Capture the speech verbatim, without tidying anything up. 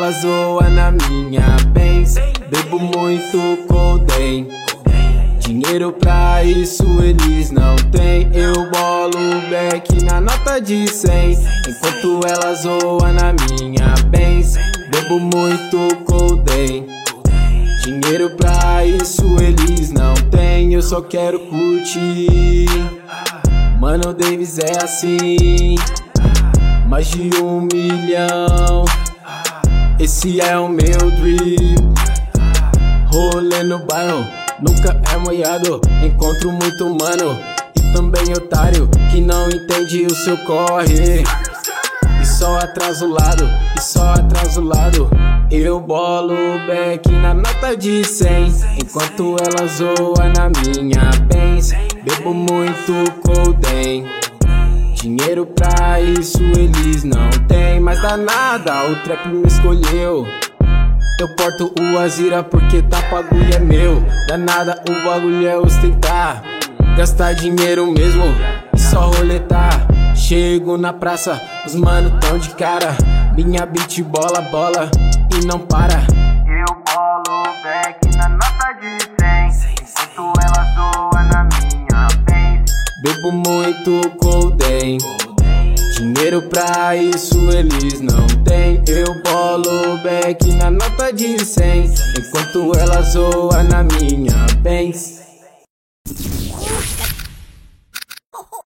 ela zoa na minha Benz. Bebo muito codeine, dinheiro pra isso eles não têm. Eu bolo back na nota de cem, enquanto ela zoa na minha Benz. Bebo muito codeine, dinheiro pra isso eles não têm. Eu só quero curtir, Mano Davis é assim, mais de um milhão. Esse é o meu drip. Rolê no bairro, nunca é molhado. Encontro muito mano e também otário que não entende o seu corre. E só atraso lado, e só atraso lado. Eu bolo back na nota de cem, enquanto ela zoa na minha Benz. Bebo muito codeine, dinheiro pra isso eles não têm. Mas dá nada, o trap me escolheu. Eu porto o Azira porque tá bagulho é meu. Dá nada, o bagulho é ostentar, gastar dinheiro mesmo e só roletar. Chego na praça, os mano tão de cara. Minha beat bola, bola e não para. Eu bolo back na nota de cem, enquanto ela zoa na minha Benz. Bebo muito codeine, dinheiro pra isso eles não têm. Eu bolo back na nota de cem, enquanto ela zoa na minha Benz.